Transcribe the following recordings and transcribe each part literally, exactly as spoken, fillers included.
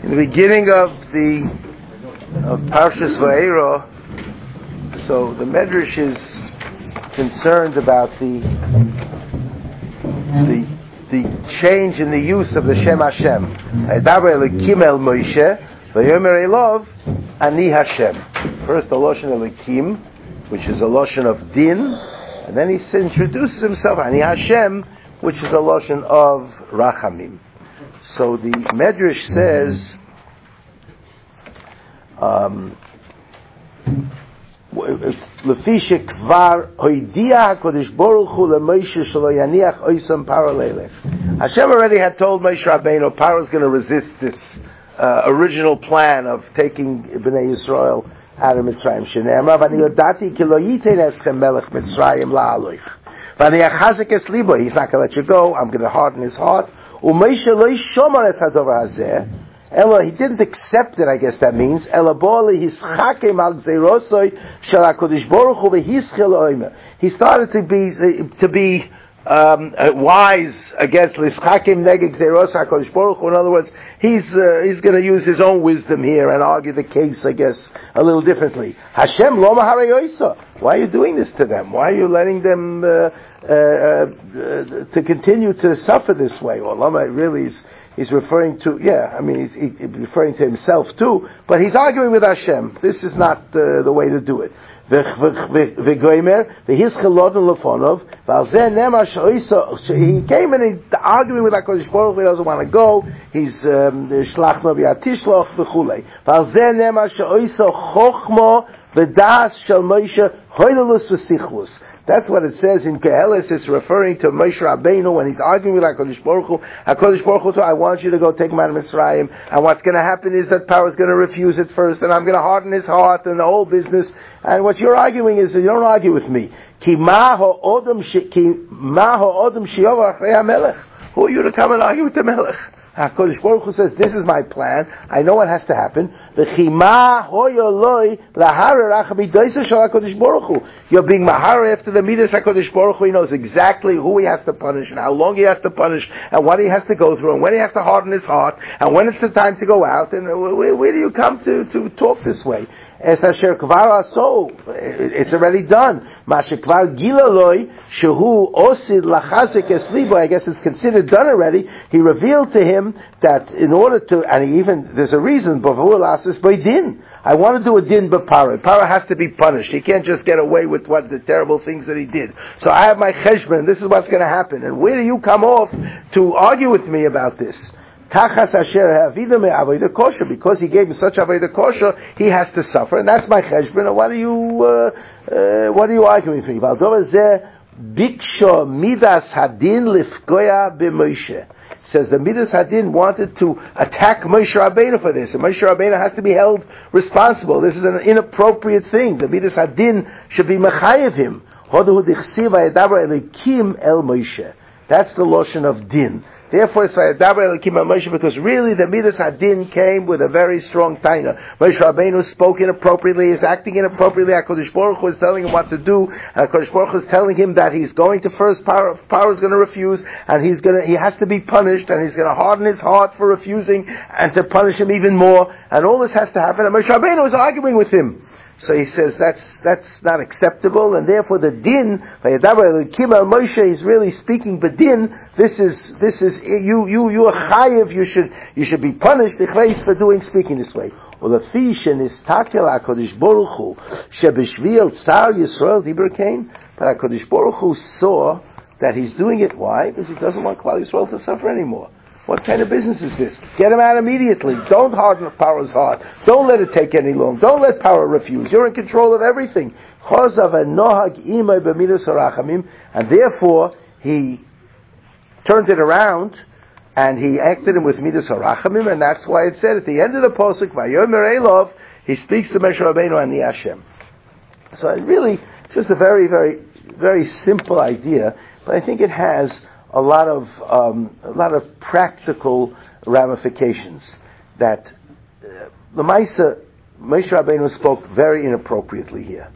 In the beginning of the of Parshas Va'era, so the Medrash is concerned about the the the change in the use of the Shem Hashem. Hadaber Elokim El Moshe, Vayomer Elov Ani Hashem. First the Lashon Elokim, which is a Lashon of Din, and then he introduces himself Ani Hashem, which is a Lashon of Rachamim. So the Medrash says, um, Lefishe kvar hoidia HaKadosh Baruch Hu leMoshe shelo yaniach oisam paro leilech. Hashem already had told Moshe Rabbeinu Paro is going to resist this uh, original plan of taking Bnei Yisrael out of Mitzrayim. Shene'emar v'ani yodati ki lo yitein eschem melech Mitzrayim la'aloich v'ani achazek es libo. He's not going to let you go. I'm going to harden his heart. U'Moshe lo yishomar es hadover hazeh. Ella, he didn't accept it, I guess that means. Ella bo'ali hischakem al gzeirosoi shel HaKadosh Baruch Hu v'hischil oimer. He started to be to be um, wise against l'schakem neged gzeiros HaKadosh Baruch Hu. In other words, he's uh, he's going to use his own wisdom here and argue the case, I guess, a little differently. Hashem lo maharei oisa. Why are you doing this to them? Why are you letting them uh, uh, uh, to continue to suffer this way? Well, Lama really is. He's referring to, yeah, I mean, he's, he's referring to himself too, but he's arguing with Hashem. This is not uh, the way to do it. He came and he's arguing with HaKadosh Baruch Hu, he doesn't want to go, he's shlach no v'yatishloch v'chulei. V'alzeh nema she'oisa chochmo v'das shel Moshe hoylelus v'sichlus. That's what it says in Kehelis. It's referring to Moshe Rabbeinu when he's arguing with HaKadosh Baruch Hu. HaKadosh Baruch Hu, I want you to go take him out of Mitzrayim. And what's going to happen is that Paro is going to refuse it first, and I'm going to harden his heart and the whole business. And what you're arguing is that you don't argue with me. Ki ma ha'odam she'yovar achrei HaMelech. Who are you to come and argue with the Melech? HaKadosh Baruch Hu says, this is my plan. I know what has to happen. You're being mahar after the midas HaKadosh Baruch Hu. He knows exactly who he has to punish and how long he has to punish and what he has to go through and when he has to harden his heart and when it's the time to go out. And where, where do you come to, to talk this way? Es asher kvar aso, it's already done. Mashekvar gilaloi shehu osid lachasek eslibo. I guess it's considered done already. He revealed to him that in order to, and he even there's a reason. Bavul asis by din. I want to do a din b'para. Para has to be punished. He can't just get away with what the terrible things that he did. So I have my cheshbon. This is what's going to happen. And where do you come off to argue with me about this? Tachas asher havida me avodah kosher, because he gave me such avodah kosher, he has to suffer, and that's my cheshbon. And what are you, uh, uh, what are you arguing with me? V'aldova zeh biksho midas hadin lifgoya b'Moshe. Says the midas hadin wanted to attack Moshe Rabbeinu for this, and Moshe Rabbeinu has to be held responsible. This is an inappropriate thing. The midas hadin should be mechayev him. Hodu dichsiva edaber elikim el Moshe. That's the lotion of din. Therefore, it's Vayadaber Elokim El Moshe, because really the Midas Hadin came with a very strong taina. Moshe Rabbeinu spoke inappropriately, is acting inappropriately. HaKadosh Baruch Hu is telling him what to do. HaKadosh Baruch Hu is telling him that he's going to first, Paro, Paro is going to refuse, and he's going to, he has to be punished, and he's going to harden his heart for refusing, and to punish him even more. And all this has to happen, and Moshe Rabbeinu is arguing with him. So he says that's that's not acceptable, and therefore the din, Kim al Moshe, is really speaking. But din, this is this is you you you are chayiv. You should you should be punished for doing speaking this way. Well, the fish and his takel HaKadosh Baruch Hu shebishvil tsar Yisrael diberkein. But HaKadosh Baruch Hu saw that he's doing it. Why? Because he doesn't want Klal Yisrael to suffer anymore. What kind of business is this? Get him out immediately. Don't harden Paro's heart. Don't let it take any long. Don't let Paro refuse. You're in control of everything. And therefore, he turned it around and he acted him with Midas Harachamim, and that's why it said at the end of the Pasuk, Vayomer Elov, he speaks to Moshe Rabbeinu and the Hashem. So it really, just a very, very, very simple idea, but I think it has a lot of um, a lot of practical ramifications. That uh, the Maisa Moshe Rabbeinu spoke very inappropriately here.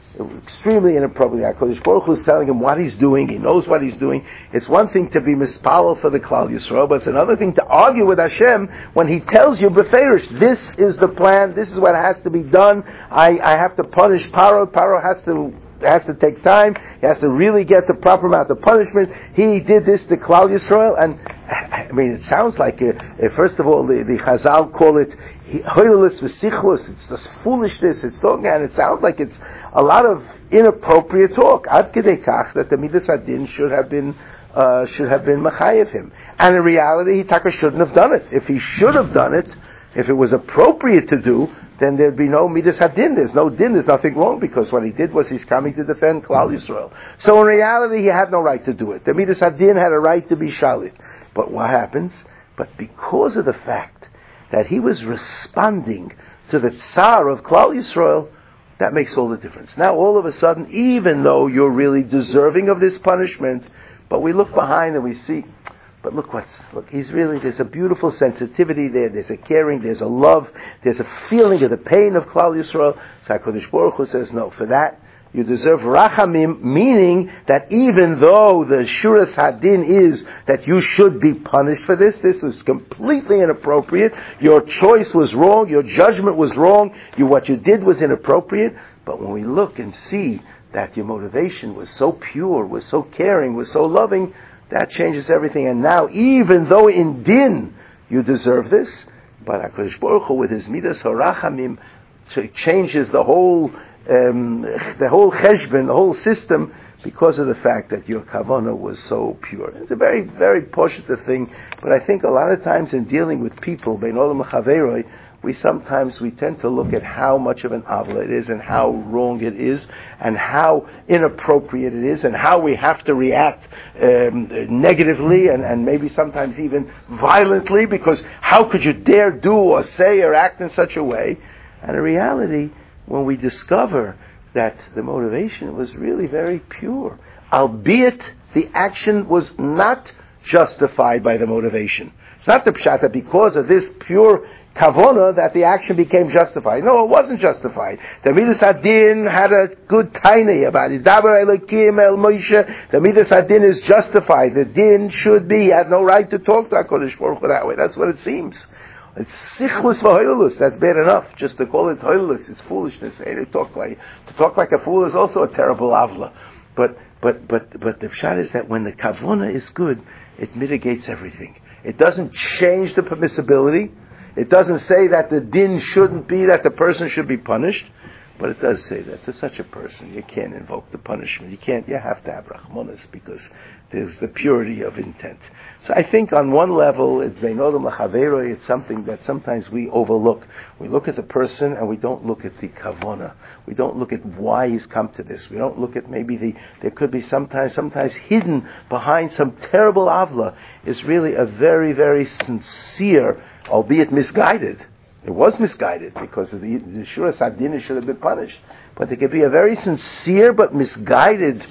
extremely inappropriate. HaKadosh Baruch Hu is telling him what he's doing. He knows what he's doing. It's one thing to be mispalel for the Klal Yisrael, but it's another thing to argue with Hashem when He tells you, beferish, this is the plan. This is what has to be done. I, I have to punish Paro. Paro has to has to take time. He has to really get the proper amount of punishment. He did this to Klal Yisrael, and I mean, it sounds like, uh, uh, first of all, the, the Chazal call it hoilus v'sichlus. It's just foolishness. It's talking, and it sounds like it's a lot of inappropriate talk. Ad kedei kach that the midas hadin should have been uh, should have been machayev him, and in reality, he taka shouldn't have done it. If he should have done it, if it was appropriate to do, then there'd be no midas hadin. There's no din. There's nothing wrong, because what he did was he's coming to defend Klal Yisrael. So in reality, he had no right to do it. The midas hadin had a right to be shalit. But what happens? But because of the fact that he was responding to the tsar of Klal Yisrael, that makes all the difference. Now, all of a sudden, even though you're really deserving of this punishment, but we look behind and we see, but look what's, look, he's really, there's a beautiful sensitivity there, there's a caring, there's a love, there's a feeling of the pain of Klal Yisrael. So HaKadosh Baruch Hu says, no, for that, you deserve rachamim, meaning that even though the shuras hadin is that you should be punished for this, this was completely inappropriate, your choice was wrong, your judgment was wrong, you, what you did was inappropriate, but when we look and see that your motivation was so pure, was so caring, was so loving, that changes everything. And now, even though in din you deserve this, but HaKadosh Baruch Hu with his midas harachamim changes the whole Um, the whole cheshbon, the whole system, because of the fact that your kavanah was so pure. It's a very, very positive thing, but I think a lot of times in dealing with people, bein olam chaveroi, we sometimes, we tend to look at how much of an avla it is, and how wrong it is, and how inappropriate it is, and how we have to react um, negatively, and, and maybe sometimes even violently, because how could you dare do or say or act in such a way? And in reality, when we discover that the motivation was really very pure, albeit the action was not justified by the motivation. It's not the pshat that because of this pure kavona that the action became justified. No, it wasn't justified. The midas hadin had a good tainei about it. Daber Elokim el Moshe. The midas hadin is justified. The din should be. He had no right to talk to HaKadosh Baruch Hu that way. That's what it seems. It's sichlus v'hoilus. That's bad enough. Just to call it hoilus is foolishness. Hey, to talk like to talk like a fool is also a terrible avla. But but but but the pshat is that when the kavona is good, it mitigates everything. It doesn't change the permissibility. It doesn't say that the din shouldn't be that the person should be punished. But it does say that to such a person you can't invoke the punishment. You can't. You have to have rachmanis because there's the purity of intent. So I think on one level, it's beinodim lachaveroi. It's something that sometimes we overlook. We look at the person and we don't look at the kavona. We don't look at why he's come to this. We don't look at maybe the. There could be sometimes, sometimes hidden behind some terrible avla is really a very, very sincere, albeit misguided. It was misguided because of the, the shuras hadin should have been punished. But there could be a very sincere but misguided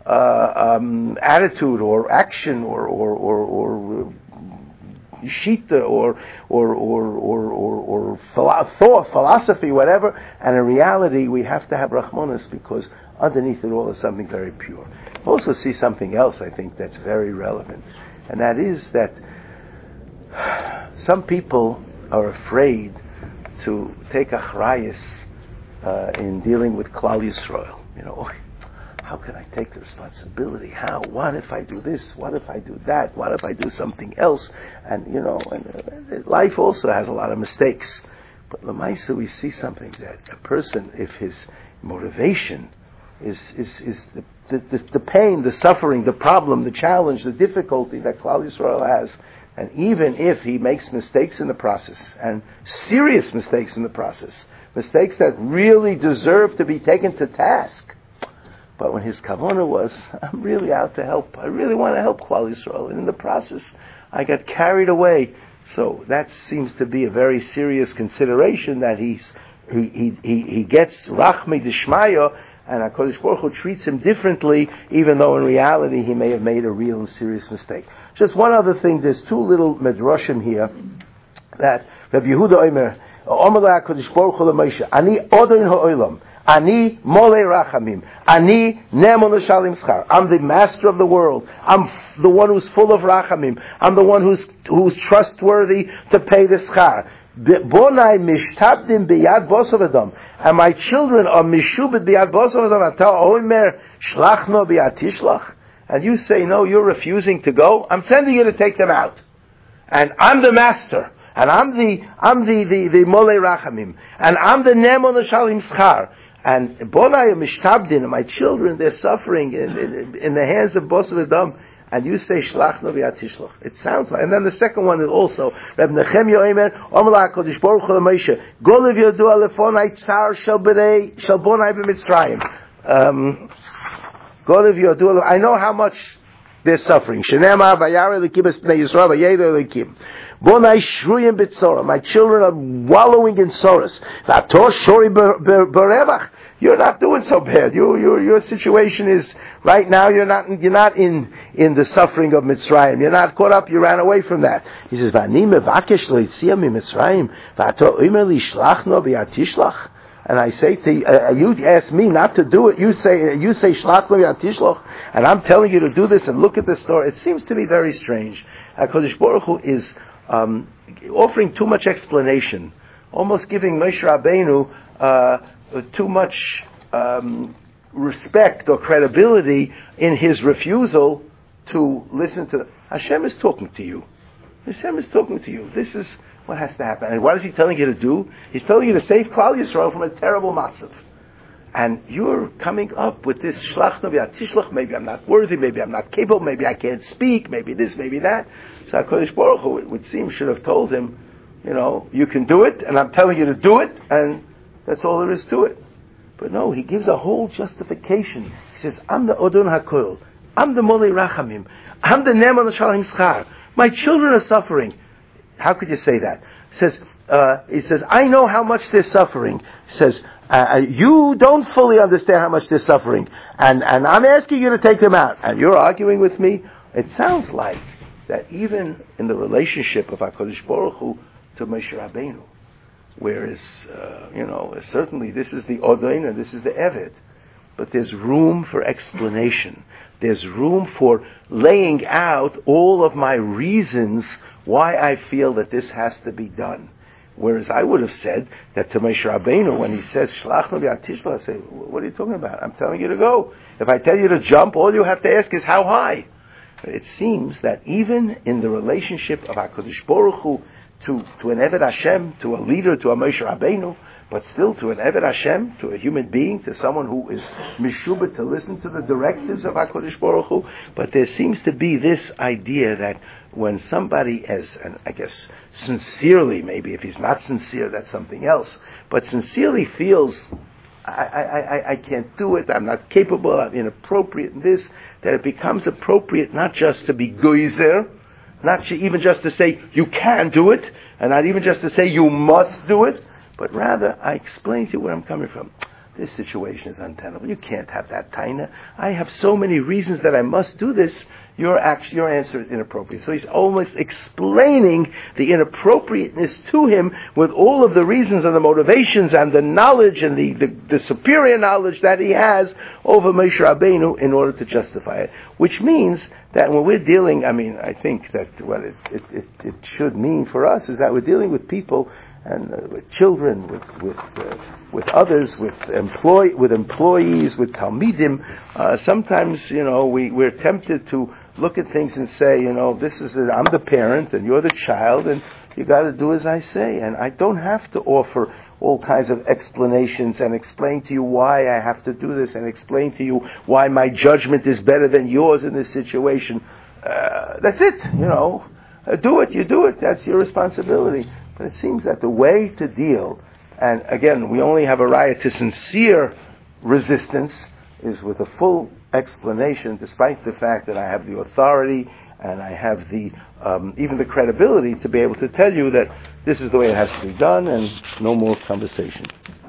uh, um, attitude or action or or or, or uh, shita or or or or or, or thought, philosophy, whatever. And in reality, we have to have rachmanis because underneath it all is something very pure. We also see something else I think that's very relevant, and that is that some people are afraid to take achrayus uh, in dealing with Klal Yisrael. You know, how can I take the responsibility? How? What if I do this? What if I do that? What if I do something else? And you know, and, uh, life also has a lot of mistakes. But Lamaisa, we see something that a person, if his motivation is is is the the, the the pain, the suffering, the problem, the challenge, the difficulty that Klal Yisrael has. And even if he makes mistakes in the process, and serious mistakes in the process, mistakes that really deserve to be taken to task, but when his kavanah was, I'm really out to help, I really want to help Klal Yisrael, and in the process, I got carried away. So that seems to be a very serious consideration that he's, he, he, he, he gets rachmi d'shmaya, and HaKadosh Baruch Hu treats him differently, even though in reality he may have made a real and serious mistake. Just one other thing, there's two little medrashim here, that Rabbi Yehuda Omer, Omer HaKadosh Baruch Hu l'Moshe, Ani Odin ha'olam, Ani Mole Rachamim. Ani Nemo L'Shalim Schar. I'm the master of the world. I'm the one who's full of Rachamim. I'm the one who's who's trustworthy to pay the schar. Bonai Mishtabdim Biyad Bosov Adam. And my children are Mishubit Biyad Bosov Adam. Ata Omer Shlachno Biyad Tishlach. And you say, no, you're refusing to go. I'm sending you to take them out. And I'm the master. And I'm the, I'm the, the, the Mole Rachamim. And I'm the Nemo L'Shalim Schar. And Bonai Mishtabdin, and my children, they're suffering in, in, in the hands of Bosov Adam. And you say, Shlach no v'yat tishloch. It sounds like, and then the second one is also, Reb Nechemya Omer, Omer HaKadosh Baruch Hu Moshe, Golev Yodua Lefonai Tzar Shel B'nei, Shel Bonai B'Mitzrayim. Um, Golev Yodua, I know how much they're suffering. Shenema Vayara Lekim Es B'nei Yisrael Vayeda Lekim. Bonai Shruyim B'Tzora. My children are wallowing in sorrows. V'ator Shori B'Revach. You're not doing so bad. You, you, your situation is right now. You're not. You're not in, in the suffering of Mitzrayim. You're not caught up. You ran away from that. He says, "V'ani mevakesh lo yitzia mi Mitzrayim, v'ato omer li shlachno v'yatishlach." And I say to you, uh, you ask me not to do it. You say you say shlachno v'yatishlach, and I'm telling you to do this. And look at the story. It seems to me very strange. HaKadosh Baruch Hu is um, offering too much explanation, almost giving Moshe Rabbeinu Uh, too much um, respect or credibility in his refusal to listen to. Hashem is talking to you. Hashem is talking to you. This is what has to happen. And what is He telling you to do? He's telling you to save Klal Yisrael from a terrible masav. And you're coming up with this shlach no v'yat tishlach. Maybe I'm not worthy. Maybe I'm not capable. Maybe I can't speak. Maybe this. Maybe that. So HaKadosh Baruch Hu, it would seem, should have told him, you know, you can do it, and I'm telling you to do it, and that's all there is to it. But no, he gives a whole justification. He says, I'm the Odon HaKol. I'm the Moli Rachamim. I'm the Neman L'Shalim Schar. My children are suffering. How could you say that? He says, uh, he says, I know how much they're suffering. He says, uh, you don't fully understand how much they're suffering. And, and I'm asking you to take them out. And you're arguing with me? It sounds like that even in the relationship of HaKadosh Baruch Hu to Moshe Rabbeinu, whereas, uh, you know, certainly this is the Odain and this is the Eved, but there's room for explanation. There's room for laying out all of my reasons why I feel that this has to be done. Whereas I would have said that to Moshe Rabbeinu, when he says, Shlach no v'yat tishlach, I say, what are you talking about? I'm telling you to go. If I tell you to jump, all you have to ask is how high. But it seems that even in the relationship of HaKadosh Baruch Hu to, to an Eved Hashem, to a leader, to a Moshe Rabbeinu, but still to an Eved Hashem, to a human being, to someone who is mishubah to listen to the directives of HaKadosh Baruch Hu. But there seems to be this idea that when somebody has, and I guess sincerely, maybe if he's not sincere, that's something else, but sincerely feels, I, I, I, I can't do it, I'm not capable, I'm inappropriate in this, that it becomes appropriate not just to be goyzer, not even just to say you can do it, and not even just to say you must do it, but rather I explain to you where I'm coming from. This situation is untenable. You can't have that taina. I have so many reasons that I must do this. Your act, your answer is inappropriate. So he's almost explaining the inappropriateness to him with all of the reasons and the motivations and the knowledge and the, the, the superior knowledge that he has over Moshe Rabbeinu in order to justify it. Which means that when we're dealing, I mean, I think that what it, it, it, it should mean for us is that we're dealing with people and uh, with children, with with uh, with others, with employ with employees, with talmidim. Uh, sometimes, you know, we we're tempted to look at things and say, you know, this is the, I'm the parent and you're the child, and you got to do as I say. And I don't have to offer all kinds of explanations and explain to you why I have to do this and explain to you why my judgment is better than yours in this situation. Uh, that's it, you know. Uh, do it, you do it. That's your responsibility. But it seems that the way to deal, and again, we only have a right to sincere resistance, is with a full explanation, despite the fact that I have the authority and I have the um, even the credibility to be able to tell you that this is the way it has to be done, and no more conversation.